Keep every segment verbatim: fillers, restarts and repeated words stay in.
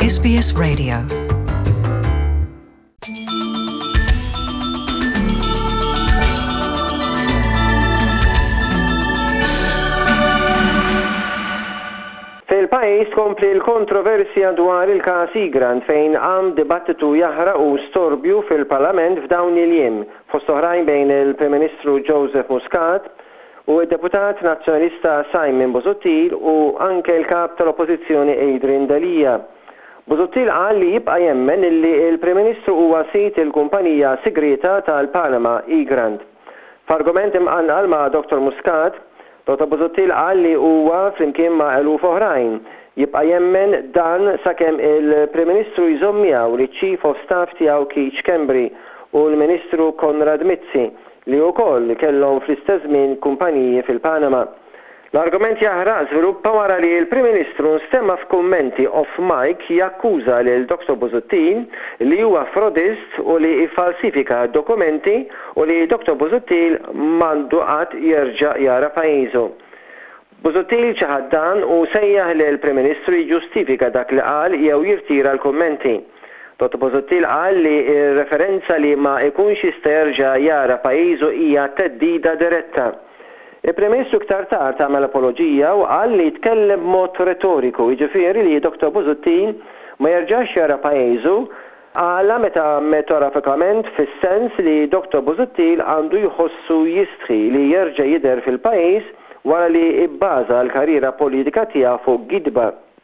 S B S Radio. Fil-pajjiż tkompli l-kontroversja dwar il-każ Igrant fejn għam dibattitu jaħraq u storbju fil-Parlament f'dawn il-jiem fost oħrajn bejn il-Prim Ministru Joseph Muscat u d-deputat nazzjonalista Simon Busuttil u anke l-kap tal-Oppożizzjoni Adrian Dalija. Busuttil qal li jibqa' jemmen illi il-Prim Ministru huwa sit il-kumpanija segreta tal-Panama Igrant. F'argument imqannal ma' Doktor Muscat, Doktor Busuttil qal li huwa flimkien ma' eluf oħrajn jibqa' jemmen dan sakemm il-Prim Ministru jżomm miegħu li Chief of Staff tiegħu Keith Schembri u l-Ministru Konrad Mizzi li wkoll kellhom fl-istess żmien kumpaniji fil-Panama. L-argument jaħraq żviluppa wara li l-Prim Ministru stemma f'kummenti off mic jakkuża lil Doktor Busuttil li huwa frodist u li falsifika dokumenti u li Doktor Busuttil m'għandu qatt jerġa' jara pajjiżu. Busuttil ċaħad dan u sejjaħ li l-Prim Ministru jiġġustifika dak li qal jew jirtira l-kummenti. Doktor Busuttil qal li r-referenza li ma jkunx jista' jerġa' jara pajjiżu hija teddida diretta. Il-Prim Ministru iktar tard għamel apoloġija u qal li jitkellem b'mod retoriku, jiġifieri li Doktor Busuttil ma jerġax jara pajjiżu għala meta metaforikament fis-sens li Doktor Busuttil għandu jħossu jistħi li jerġa' jidher fil-pajjiż wara li ibbaża l-karriera politika tiegħu fuq gidba.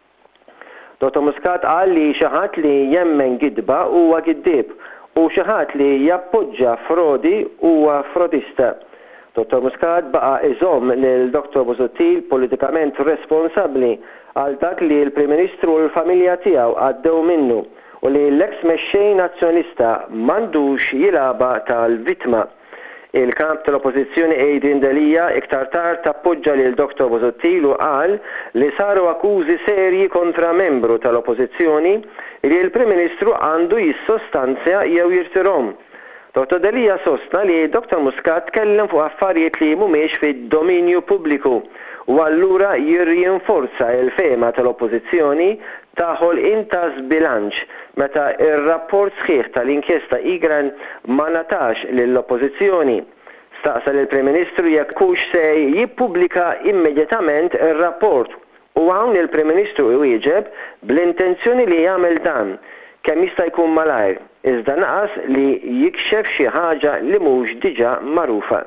Doktor Muscat qal li xi ħadd li jemmen gidba huwa giddib u xi ħadd li jappoġġja frodi huwa frodista. Doktor Muscat baqa' iżomm lil Doktor Busuttil politikament responsabbli għal dak li l-Prim Ministru u l-familja tiegħu għaddew minnu u li l-eks mexxej nazzjonista m'għandux jilaba tal-vittma. Il-kap tal-Oppożizzjoni Adrian Dalija iktar tard tappoġġa lil Doktor Busuttil u qal li saru akkużi serji kontra membru tal-Oppożizzjoni li l-Prim Ministru għandu jissostanzja jew jirtirhom. Doktor Dalija sostna li Doktor Muscat tkellem fuq affarijiet li mhumiex fid-dominju pubbliku u allura jirrinforza l-fema tal-Oppożizzjoni taħol intas bilanċ meta ir-rapport sħiħ tal-inkjesta Igrant ma natax lill-Oppożizzjoni. Staqsa lill-Prim Ministru jekk hux se jippubblika immedjatament ir-rapport u hawn il-Prim Ministru iwieġeb bl-intenzjoni li jagħmel dan kemm jista' jkun malajr, iżda naqas li jikxef xi ħaġa li mhux diġà magħrufa.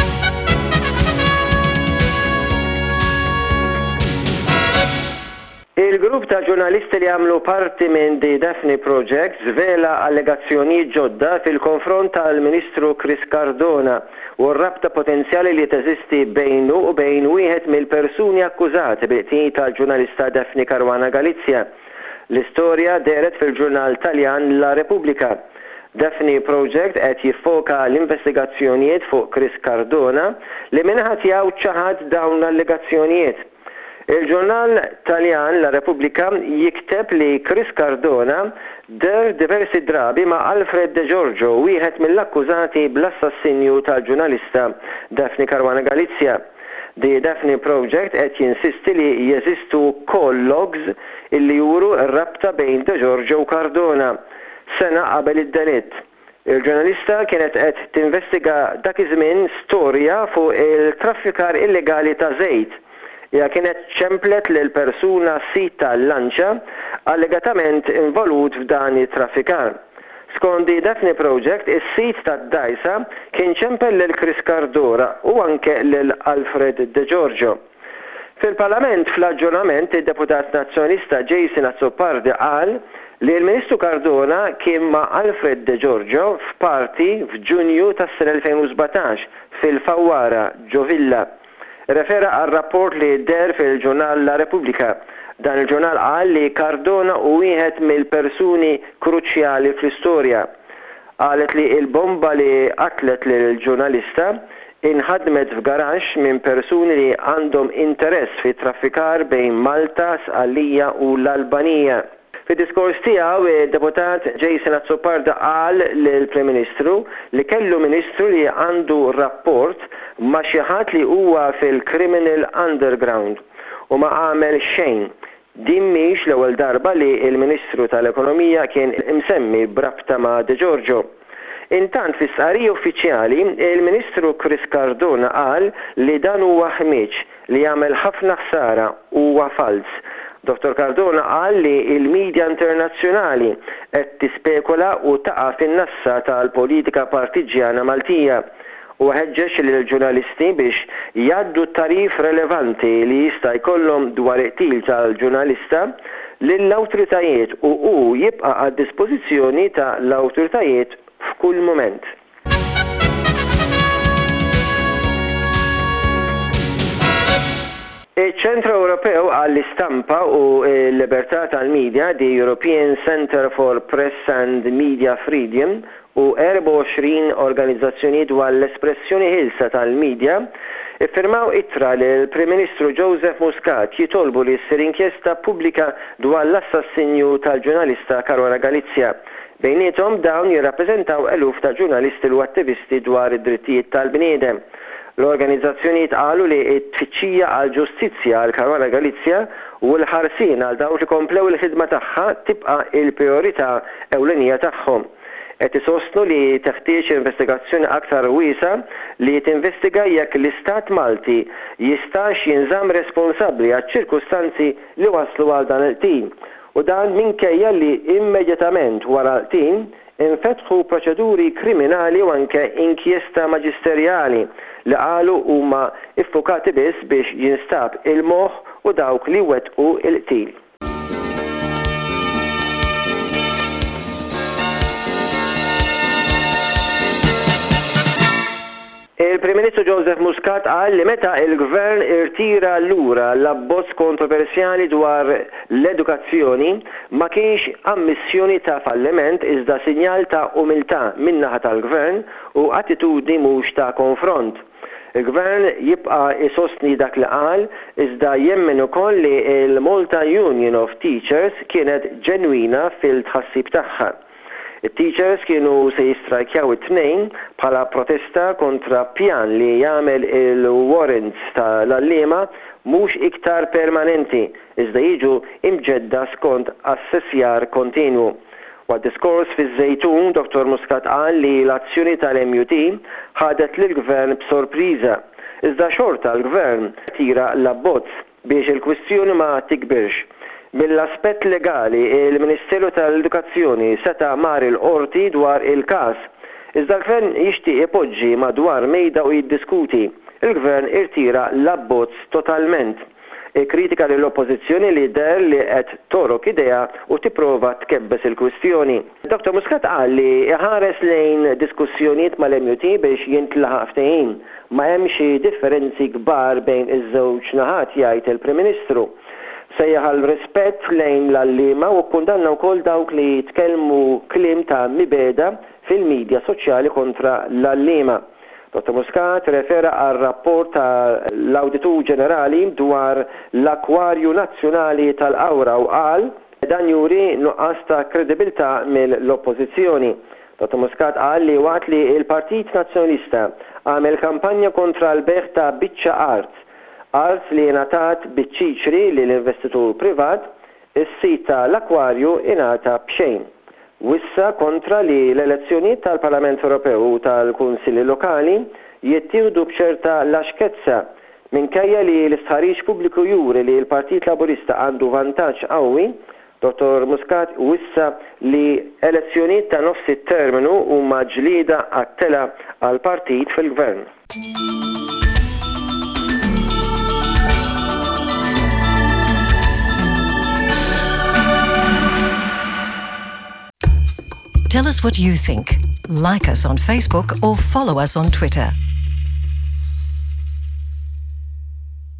Il-grupp ta' ġurnalisti li għamlu parti minn The Daphne Project zvela allegazzjonijiet ġodda fil-konfront tal-Ministru Chris Cardona u r-rabta potenzjali li teżisti bejnu u bejn wieħed mill-persuni akkużati bil-qtil tal-ġurnalista Daphne Caruana Galizia. L-istorja deret fil-ġurnal Taljan La Repubblika. Daphne Project qed jiffoka l-investigazzjonijiet fuq Chris Cardona li minħa tiegħu ċaħad dawn l-allegazzjonijiet. Il-ġurnal Taljan La Repubblika jikteb li Chris Cardona der diversi drabi ma' Alfred De Giorgio, wieħed mill-akkużati bl-assassinju tal-ġurnalista Daphne Caruana Galizia. The Daphne Project qed jinsisti li jeżistu call logs illi juru r-rabta bejn De Giorgio u Cardona sena qabel id-denitt. Il-ġurnalista kienet qed tinvestiga dak iż-żmien storja fuq il-traffikar illegali ta' żejt. Ja kienet ċemplet lil persuna sit tal-lanċa allegatament involut f'dan it-traffikar. Skont The Daphne Project, is-sit tad-dajsa kien ċempel lil Chris Cardona u anke lil Alfred De Giorgio. Fil-Parlament fl-aġġornament id-deputat nazzjonista Jason Azzopardi qal li l-Ministru Cardona kien ma' Alfred De Giorgio f'parti f'Ġunju tas-sena elfejn u sbatax fil-Fawwara Ġovilla. Refera għal rapport li der fil-ġurnal La Repubblika. Dan il-ġurnal qal li Cardona u wieħed mill-persuni kruċjali fl-istorja. Qalet li il-bomba li qatlet lill-ġurnalista inħadmet f'garax minn persuni li għandhom interess fi traffikar bejn Malta, Sqallija u l-Albanija. Fid-diskors tiegħu id-deputat Jason Azzopardi qal lill-Prim Ministru li kellu Ministru li għandu rapport ma' xi ħadd li huwa fil-criminal underground u ma għamel xejn. Din mhix l-ewwel darba li l-Ministru tal-Ekonomija kien imsemmi brabta ma' De Giorgio. Intant fis-sqarrija uffiċjali, il-Ministru Chris Cardona qal li dan huwa ħmieġ li jagħmel ħafna ħsara huwa fals. Doktor Cardona qal li il-medja internazzjonali qed tispekula u taqa' fin-nassa tal-politika partiġjana Maltija u ħeġġeġ lill-ġurnalisti biex jgħaddu tarif relevanti li jista' jkollhom dwar il-qtil tal-ġurnalista lill-awtoritajiet u hu jibqa' għad-dispożizzjoni tal-awtoritajiet f'kull mument. Il-ċentru Ewropew għall-istampa u l-libertà tal-medja, the European Centre for Press and Media Freedom, u erba' u għoxrin organizzazzjoni dwar l-espressjoni ħilsa tal-medja iffirmaw ittra li l-Prim Ministru Joseph Muscat jitolbu li ssir inkjesta pubblika dwar l-assassinju tal-ġurnalista Caruana Galizia. Bejniethom dawn jirrappreżentaw eluf ta' ġurnalisti u attivisti dwar id-drittijiet tal-bniedem. L-organizzazzjonijiet qalu li t-tfittxija għal ġustizzja għal Caruana Galizia u l-ħarsien għal dawk li komplew il-ħidma tagħha tibqa' il-priorità ewlenija tagħhom. Qed isostnu li teħtieġ investigazzjoni aktar wiesa li tinvestiga jekk l-Istat Malti jistax jinżamm responsabbli għaċ-ċirkustanzi li waslu għal dan il-qtil. U dan minkejja li immedjatament wara l-qtil infetħu proċeduri kriminali u anke inkjesta maġisterjali li qalu huma iffukati biss biex jinstab il-moħħ u dawk li wettqu il-qtil. Il-Prim Ministru Joseph Muscat qal li meta il-Gvern irtira lura l-abbozz kontroversjali dwar l-edukazzjoni ma kienx ammissjoni ta' falliment iżda sinjal ta' umiltà min-naħa tal-Gvern u attitudni mhux ta' konfront. Il-Gvern jibqa' isostni dak li qal iżda jemmen ukoll li l-Malta Union of Teachers kienet ġenwina fil-tħassib tagħha. Il-teachers kienu se jistrajkjaw it-tnejn bħala protesta kontra pjan li jagħmel il-warrants tal-allima mhux iktar permanenti, iżda jiġu imġedda skont assessjar kontinwu. Wad diskors fiż-Żejtun, Doktor Muscat qal li l-azzjoni tal-M U T ħadet lill-Gvern b'sorpriża. Iżda xorta l-Gvern tira l-abbozz biex il-kwistjoni ma tikbirx. Mill-aspett legali, il-Ministeru tal-Edukazzjoni seta' mar il-qorti dwar il-każ. Iżda l-Gvern jixtieq ipoġġi madwar mejda u jiddiskuti. Il-Gvern irtira l-abbozz totalment. Kritika lill-Oppożizzjoni li der li qed torok idea u tipprova tkebbes il-kwistjoni. Doktor Muscat qal li iħares lejn diskussjonijiet mal-M U T biex jintlaħaq ftehim ma hemm xi differenzi kbar bejn iż-żewġ naħat jgħid il-Prim Ministru. Sejjaħ rispett lejn l-allima u kundanna wkoll dawk li tkellmu kliem ta' mibeda fil-medja soċjali kontra l-allima. Doktor Muscat refera għal rapport ta' l-Awditur Ġenerali dwar l-Akwarju Nazzjonali tal-Awra u qal dan juri nuqqas ta' kredibilità mill-Oppożizzjoni. Doktor Muscat qal li waqt li l-Partit Nazzjonalista għamel kampanja kontra l-beħ ta' biċċa art Art li ingħatat biċ-ċiċri lill-investitur privat, is-sit tal-akwarju ingħata b'xejn. Wissa kontra li l-elezzjonijiet tal-Parlament Ewropew u tal-Kunsilli Lokali jittieħdu b'ċerta laxkezza minkejja li l-istħarriġ pubbliku juri li l-Partit Laburista għandu vantaġġ qawwi. Doktor Muscat wissa li elezzjonijiet ta' nofs it-terminu huma ġlieda għat-tela għall-partit fil-Gvern. Tell us what you think. Like us on Facebook or follow us on Twitter.